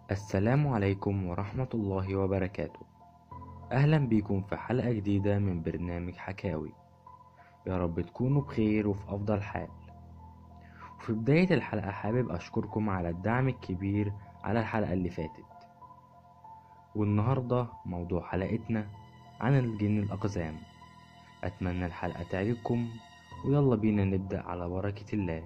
السلام عليكم ورحمة الله وبركاته. أهلا بيكم في حلقة جديدة من برنامج حكاوي. يا رب تكونوا بخير وفي أفضل حال. وفي بداية الحلقة حابب أشكركم على الدعم الكبير على الحلقة اللي فاتت. والنهاردة موضوع حلقتنا عن الجن الأقزام. أتمنى الحلقة تعجبكم، ويلا بينا نبدأ على بركة الله.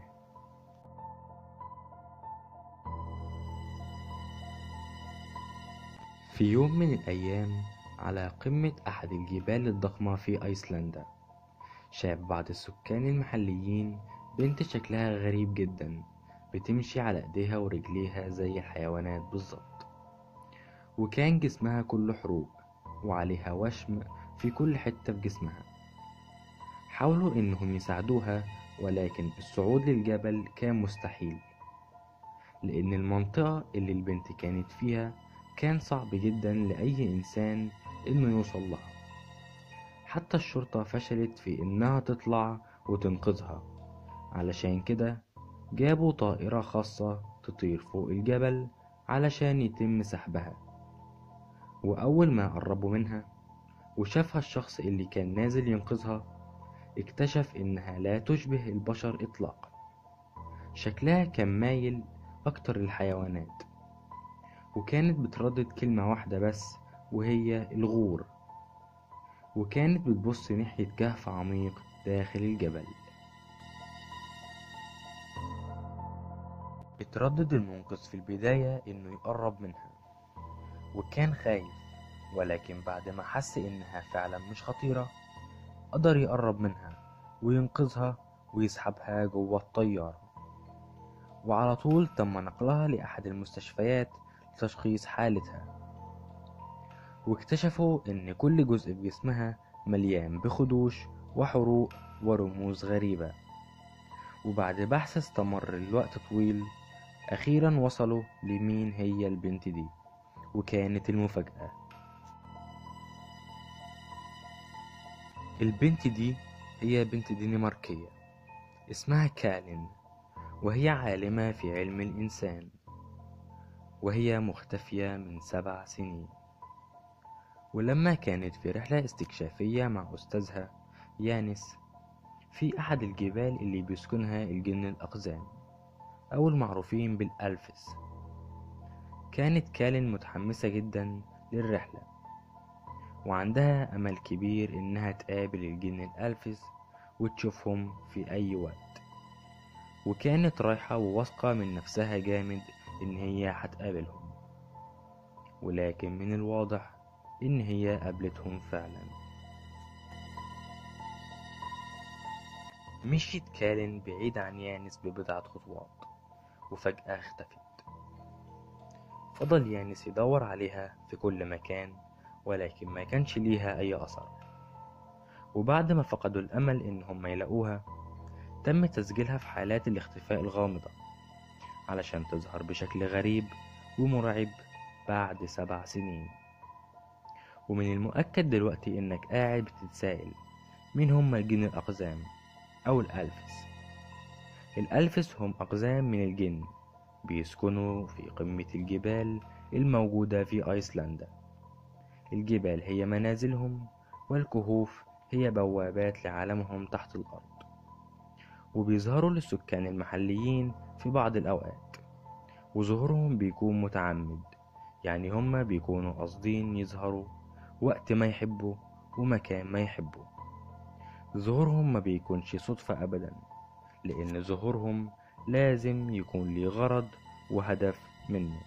في يوم من الأيام، على قمة أحد الجبال الضخمة في أيسلندا، شاف بعض السكان المحليين بنت شكلها غريب جدا، بتمشي على ايديها ورجليها زي الحيوانات بالظبط، وكان جسمها كله حروق وعليها وشم في كل حتة في جسمها. حاولوا انهم يساعدوها، ولكن الصعود للجبل كان مستحيل، لان المنطقة اللي البنت كانت فيها كان صعب جدا لأي إنسان إنه يوصل لها. حتى الشرطة فشلت في إنها تطلع وتنقذها، علشان كده جابوا طائرة خاصة تطير فوق الجبل علشان يتم سحبها. وأول ما قربوا منها وشافها الشخص اللي كان نازل ينقذها، اكتشف إنها لا تشبه البشر إطلاقا. شكلها كان مايل أكتر للحيوانات، وكانت بتردد كلمة واحدة بس، وهي الغور. وكانت بتبص ناحية كهف عميق داخل الجبل. اتردد المنقذ في البداية إنه يقرب منها، وكان خايف، ولكن بعد ما حس إنها فعلا مش خطيرة، قدر يقرب منها وينقذها ويسحبها جوه الطيارة. وعلى طول تم نقلها لأحد المستشفيات لتشخيص حالتها. واكتشفوا إن كل جزء في جسمها مليان بخدوش وحروق ورموز غريبة. وبعد بحث استمر لوقت طويل، أخيرا وصلوا لمين هي البنت دي. وكانت المفاجأة، البنت دي هي بنت دنماركية اسمها كالين، وهي عالمة في علم الإنسان، وهي مختفية من 7 سنين. ولما كانت في رحلة استكشافية مع أستاذها يانس في أحد الجبال اللي بيسكنها الجن الأقزام أو المعروفين بالألفس، كانت كالين متحمسة جدا للرحلة، وعندها أمل كبير إنها تقابل الجن الألفس وتشوفهم في أي وقت. وكانت رايحة وواثقة من نفسها جامد إن هي هتقابلهم، ولكن من الواضح إن هي قابلتهم فعلا. مشيت كالين بعيد عن يانس ببضعة خطوات، وفجأة اختفت. فضل يانس يدور عليها في كل مكان، ولكن ما كانش ليها أي أثر. وبعد ما فقدوا الأمل إنهم يلاقوها، تم تسجيلها في حالات الاختفاء الغامضة علشان تظهر بشكل غريب ومرعب بعد 7 سنين. ومن المؤكد دلوقتي إنك قاعد بتتسائل، مين هم الجن الأقزام أو الألفس؟ الألفس هم أقزام من الجن بيسكنوا في قمة الجبال الموجودة في أيسلندا. الجبال هي منازلهم، والكهوف هي بوابات لعالمهم تحت الأرض. وبيظهروا للسكان المحليين في بعض الأوقات، وظهورهم بيكون متعمد، يعني هما بيكونوا قاصدين يظهروا وقت ما يحبوا ومكان ما يحبوا. ظهورهم ما بيكونش صدفة أبدا، لأن ظهورهم لازم يكون ليه غرض وهدف منه.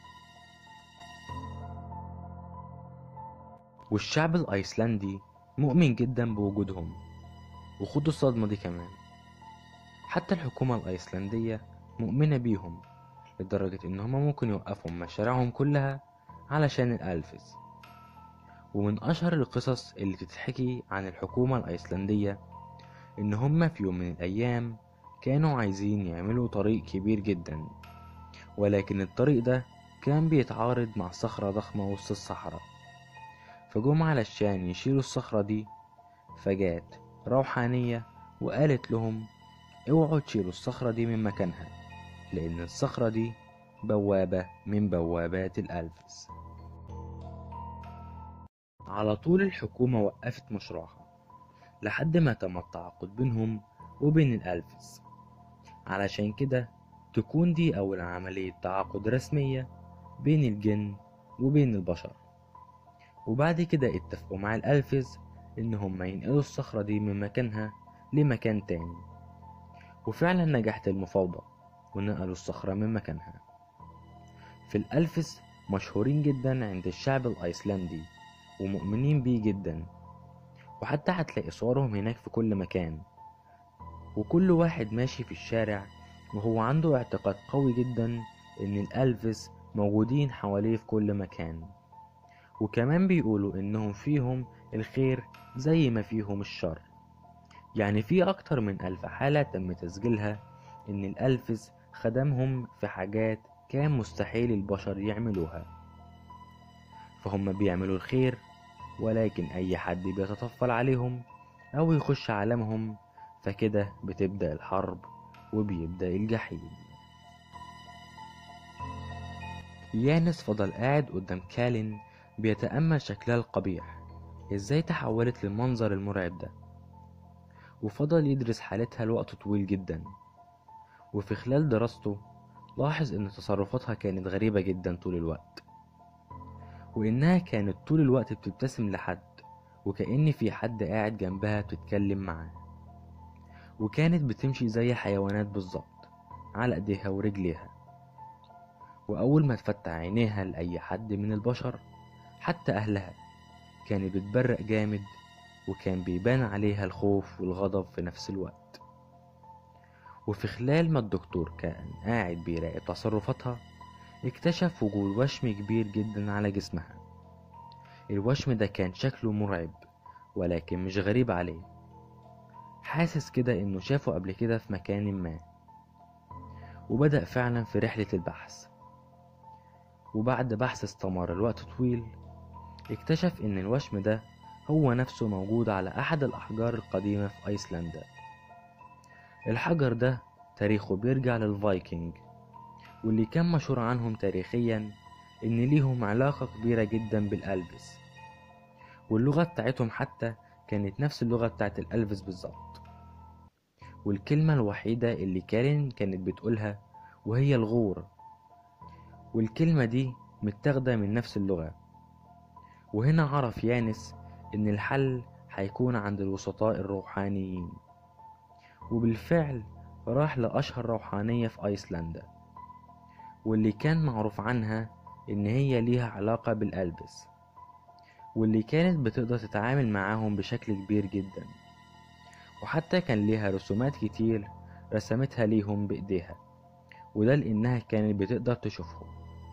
والشعب الأيسلندي مؤمن جدا بوجودهم. وخدوا الصدمة دي كمان، حتى الحكومة الأيسلندية مؤمنة بيهم، لدرجة إن هما ممكن يوقفوا مشاريعهم كلها علشان الألفز. ومن أشهر القصص اللي تتحكي عن الحكومة الأيسلندية إن هما في يوم من الأيام كانوا عايزين يعملوا طريق كبير جدا، ولكن الطريق ده كان بيتعارض مع صخرة ضخمة وسط الصحراء. فجم علشان يشيلوا الصخرة دي، فجات روحانية وقالت لهم اوعوا تشيلوا الصخرة دي من مكانها، لأن الصخرة دي بوابة من بوابات الألفز. على طول الحكومة وقفت مشروعها لحد ما تم التعاقد بينهم وبين الألفز، علشان كده تكون دي أول عملية تعاقد رسمية بين الجن وبين البشر. وبعد كده اتفقوا مع الألفز إنهم ينقلوا الصخرة دي من مكانها لمكان تاني، وفعلا نجحت المفاوضة ونقلوا الصخرة من مكانها. في الألفز مشهورين جدا عند الشعب الأيسلندي ومؤمنين بيه جدا، وحتى هتلاقي صورهم هناك في كل مكان، وكل واحد ماشي في الشارع وهو عنده اعتقاد قوي جدا إن الألفز موجودين حواليه في كل مكان. وكمان بيقولوا إنهم فيهم الخير زي ما فيهم الشر، يعني في أكتر من 1000 حالة تم تسجيلها إن الألفز خدمهم في حاجات كان مستحيل البشر يعملوها. فهم بيعملوا الخير، ولكن أي حد بيتطفل عليهم أو يخش عالمهم فكده بتبدأ الحرب وبيبدأ الجحيم. يانس فضل قاعد قدام كالين بيتأمل شكلها القبيح ازاي تحولت للمنظر المرعب ده، وفضل يدرس حالتها لوقت طويل جدا. وفي خلال دراسته لاحظ ان تصرفاتها كانت غريبة جدا طول الوقت، وانها كانت طول الوقت بتبتسم لحد وكأن في حد قاعد جنبها بتتكلم معاه، وكانت بتمشي زي حيوانات بالظبط على ايديها ورجليها. واول ما تفتح عينيها لأي حد من البشر حتى اهلها كانت بتبرق جامد، وكان بيبان عليها الخوف والغضب في نفس الوقت. وفي خلال ما الدكتور كان قاعد بيراقب تصرفاتها اكتشف وجود وشم كبير جدا على جسمها. الوشم ده كان شكله مرعب ولكن مش غريب عليه، حاسس كده انه شافه قبل كده في مكان ما. وبدأ فعلا في رحلة البحث، وبعد بحث استمر الوقت طويل اكتشف ان الوشم ده هو نفسه موجود على احد الاحجار القديمة في ايسلندا. الحجر ده تاريخه بيرجع للفايكنج، واللي كان مشهور عنهم تاريخيا ان ليهم علاقة كبيرة جدا بالألفز، واللغة بتاعتهم حتى كانت نفس اللغة بتاعت الألفز بالظبط. والكلمة الوحيدة اللي كارين كانت بتقولها وهي الغور، والكلمة دي متاخدة من نفس اللغة. وهنا عرف يانس ان الحل هيكون عند الوسطاء الروحانيين، وبالفعل راح لأشهر روحانية في أيسلندا، واللي كان معروف عنها إن هي ليها علاقة بالألبس، واللي كانت بتقدر تتعامل معاهم بشكل كبير جدا. وحتى كان ليها رسومات كتير رسمتها ليهم بإيديها، وده لأنها كانت بتقدر تشوفهم.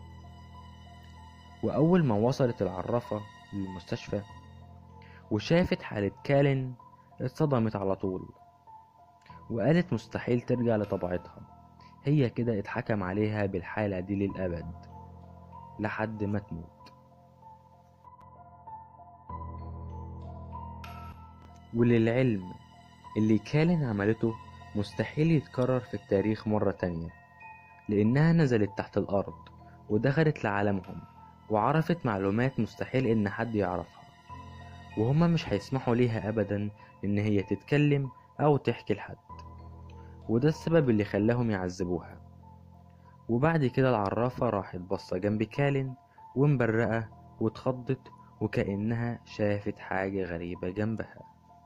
وأول ما وصلت العرافة للمستشفى وشافت حالة كالين اتصدمت على طول، وقالت مستحيل ترجع لطبيعتها، هي كده اتحكم عليها بالحالة دي للأبد لحد ما تموت. وللعلم اللي كالين عملته مستحيل يتكرر في التاريخ مرة تانية، لأنها نزلت تحت الأرض ودخلت لعالمهم وعرفت معلومات مستحيل إن حد يعرفها، وهما مش هيسمحوا ليها أبدا إن هي تتكلم أو تحكي لحد، وده السبب اللي خلاهم يعذبوها. وبعد كده العرافة راحت بصة جنب كالين ومبرقة واتخضت وكأنها شافت حاجة غريبة جنبها.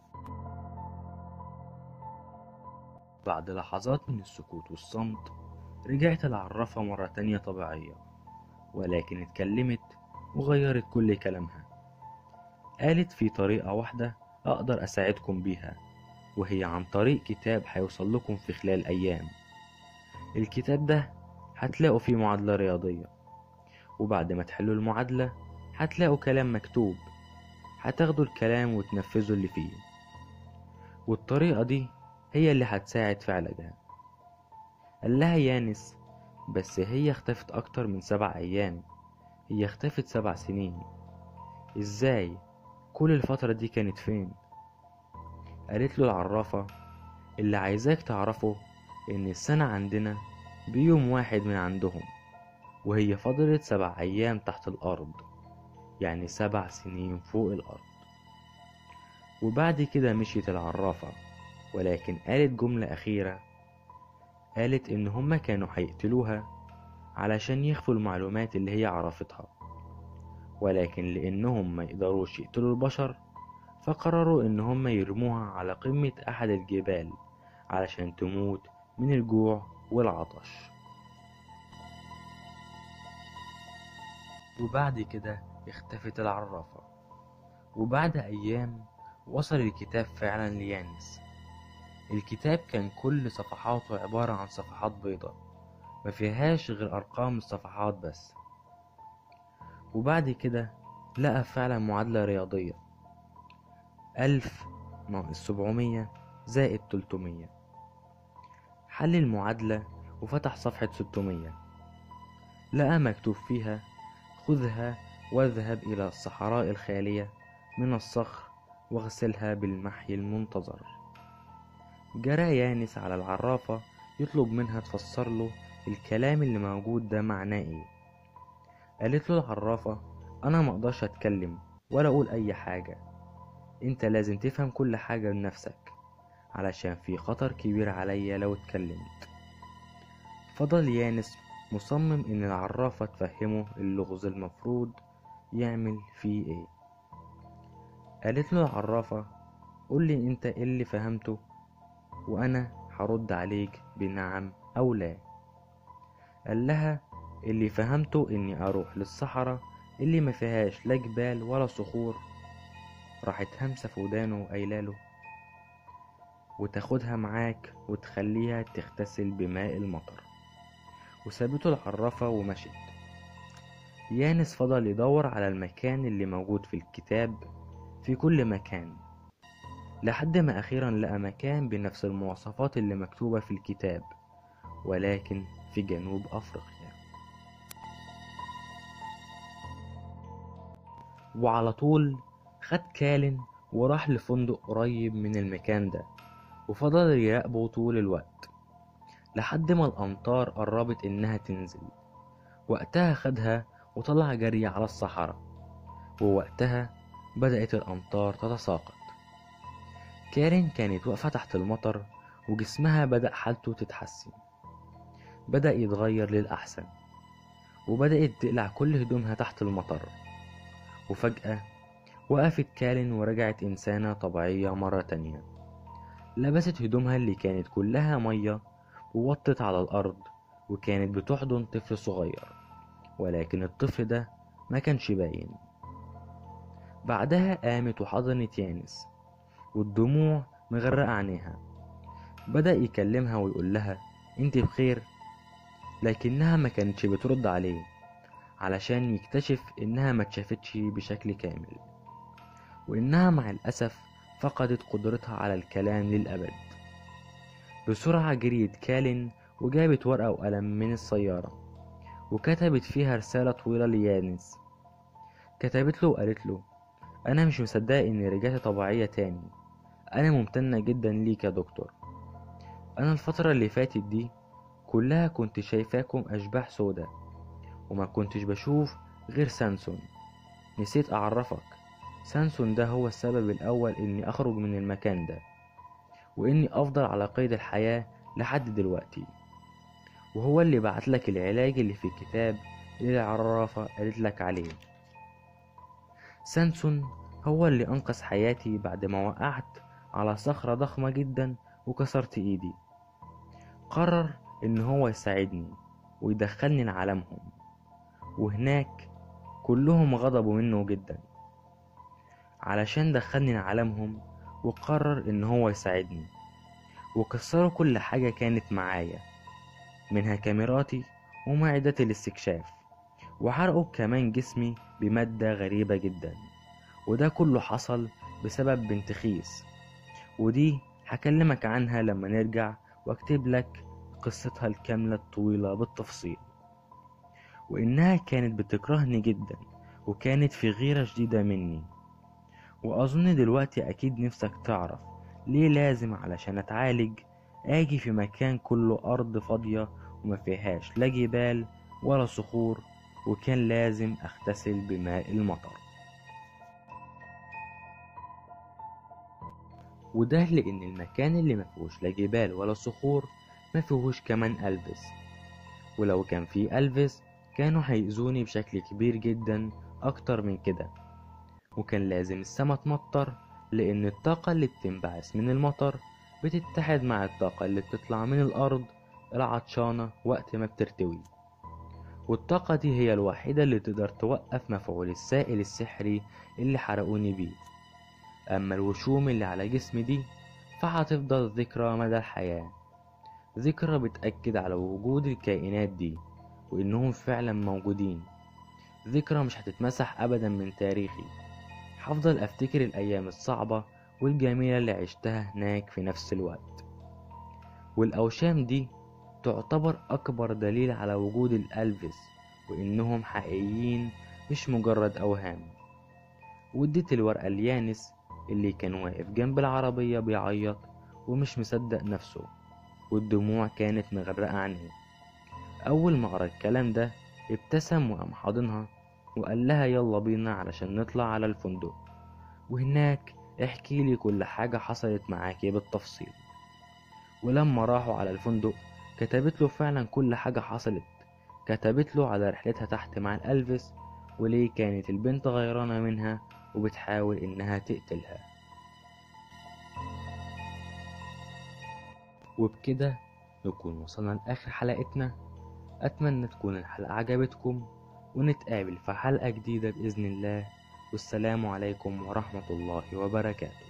بعد لحظات من السكوت والصمت رجعت العرافة مرة تانية طبيعية، ولكن اتكلمت وغيرت كل كلامها. قالت في طريقة واحدة أقدر أساعدكم بيها، وهي عن طريق كتاب هيوصل لكم في خلال أيام. الكتاب ده هتلاقوا فيه معادلة رياضية، وبعد ما تحلوا المعادلة هتلاقوا كلام مكتوب، هتاخدوا الكلام وتنفذوا اللي فيه، والطريقة دي هي اللي هتساعد في علاجها. قال لها يانس بس هي اختفت أكتر من 7 أيام، هي اختفت 7 سنين، ازاي؟ كل الفترة دي كانت فين؟ قالت له العرافة اللي عايزاك تعرفه إن السنة عندنا بيوم واحد من عندهم، وهي فضلت 7 أيام تحت الأرض، يعني 7 سنين فوق الأرض. وبعد كده مشيت العرافة، ولكن قالت جملة أخيرة. قالت إن هما كانوا هيقتلوها علشان يخفوا المعلومات اللي هي عرفتها، ولكن لأنهم ما يقدروش يقتلوا البشر فقرروا إن هما يرموها على قمة أحد الجبال علشان تموت من الجوع والعطش. وبعد كده اختفت العرافة. وبعد أيام وصل الكتاب فعلا ليانس. الكتاب كان كل صفحاته عبارة عن صفحات بيضاء ما فيهاش غير أرقام الصفحات بس. وبعد كده لقى فعلا معادلة رياضية: 1000 ناقص 700 زائد 300. حل المعادلة وفتح صفحة 600، لقى مكتوب فيها: خذها واذهب إلى الصحراء الخالية من الصخر واغسلها بالمحي المنتظر. جرى يانس على العرافة يطلب منها تفسر له الكلام اللي موجود ده معناه ايه. قالت له العرافة: انا مقدرش اتكلم ولا اقول اي حاجة، انت لازم تفهم كل حاجة بنفسك علشان في خطر كبير عليا لو اتكلمت. فضل يانس مصمم ان العرافة تفهمه اللغز المفروض يعمل فيه ايه. قالت له العرافة: قول لي انت ايه اللي فهمته وانا هرد عليك بنعم او لا. قال لها: اللي فهمته اني اروح للصحراء اللي ما فيهاش لا جبال ولا صخور. راحت همسة في ودانه وقايلاله: وتاخدها معاك وتخليها تغتسل بماء المطر. وسابته العرافة ومشت. يانس فضل يدور على المكان اللي موجود في الكتاب في كل مكان، لحد ما أخيرا لقى مكان بنفس المواصفات اللي مكتوبة في الكتاب، ولكن في جنوب أفريقيا. وعلى طول خد كالن وراح لفندق قريب من المكان ده، وفضل يراقبه طول الوقت لحد ما الأمطار قربت إنها تنزل. وقتها خدها وطلع جري على الصحراء، ووقتها بدأت الأمطار تتساقط. كارين كانت واقفة تحت المطر وجسمها بدأ حالته تتحسن، بدأ يتغير للأحسن، وبدأت تقلع كل هدومها تحت المطر. وفجأة وقفت كارين ورجعت إنسانة طبيعية مرة تانية. لبست هدومها اللي كانت كلها مية ووطت على الأرض، وكانت بتحضن طفل صغير، ولكن الطفل ده ما كانش باين. بعدها قامت وحضنت يانس والدموع مغرقة عينيها. بدأ يكلمها ويقول لها: انت بخير؟ لكنها ما كانتش بترد عليه علشان يكتشف انها ما اتشافتش بشكل كامل، وانها مع الأسف فقدت قدرتها على الكلام للأبد. بسرعة جريت كالين وجابت ورقة وقلم من السيارة وكتبت فيها رسالة طويلة ليانس. كتبت له وقالت له: أنا مش مصدقة إني رجعت طبيعية تاني. أنا ممتنة جدا ليك يا دكتور. أنا الفترة اللي فاتت دي كلها كنت شايفاكم أشباح سودا، وما كنتش بشوف غير سانسون. نسيت أعرفك، سانسون ده هو السبب الأول إني أخرج من المكان ده، وإني أفضل على قيد الحياة لحد دلوقتي، وهو اللي بعتلك العلاج اللي في الكتاب اللي العرافة قالت لك عليه. سانسون هو اللي أنقذ حياتي بعد ما وقعت على صخرة ضخمة جدا وكسرت إيدي. قرر إن هو يساعدني ويدخلني لعالمهم، وهناك كلهم غضبوا منه جدا علشان دخلني لعالمهم. وقرر إن هو يساعدني، وكسروا كل حاجة كانت معايا، منها كاميراتي ومعدات الاستكشاف، وحرقوا كمان جسمي بمادة غريبة جدا. وده كله حصل بسبب بنت خيس، ودي هكلمك عنها لما نرجع واكتب لك قصتها الكاملة الطويلة بالتفصيل. وإنها كانت بتكرهني جدا وكانت في غيرة شديدة مني. وأظن دلوقتي أكيد نفسك تعرف ليه لازم علشان أتعالج آجي في مكان كله أرض فاضية وما فيهاش لا جبال ولا صخور، وكان لازم أغتسل بماء المطر. وده لأن المكان اللي مفيهوش لا جبال ولا صخور مفيهوش كمان ألفيس، ولو كان فيه ألفيس كانوا هيأذوني بشكل كبير جدا أكتر من كده. وكان لازم السما تمطر، لأن الطاقة اللي بتنبعث من المطر بتتحد مع الطاقة اللي بتطلع من الأرض العطشانة وقت ما بترتوي، والطاقة دي هي الوحيدة اللي تقدر توقف مفعول السائل السحري اللي حرقوني بيه. أما الوشوم اللي على جسمي دي فهتفضل ذكرى مدى الحياة، ذكرى بتأكد على وجود الكائنات دي وإنهم فعلا موجودين، ذكرى مش هتتمسح أبدا من تاريخي. هفضل أفتكر الأيام الصعبة والجميلة اللي عشتها هناك في نفس الوقت. والأوشام دي تعتبر أكبر دليل على وجود الألفيس وإنهم حقيقيين مش مجرد أوهام. واديت الورقة ليانس اللي كان واقف جنب العربية بيعيط ومش مصدق نفسه، والدموع كانت مغرقة عينيه. أول ما قرأ الكلام ده ابتسم وقام حاضنها وقال لها يلا بينا علشان نطلع على الفندق، وهناك احكي لي كل حاجة حصلت معاكي بالتفصيل. ولما راحوا على الفندق كتبت له فعلا كل حاجة حصلت، كتبت له على رحلتها تحت مع الألفيس، وليه كانت البنت غيرانة منها وبتحاول إنها تقتلها. وبكده نكون وصلنا لآخر حلقتنا. أتمنى تكون الحلقة عجبتكم، ونتقابل في حلقة جديدة بإذن الله. والسلام عليكم ورحمة الله وبركاته.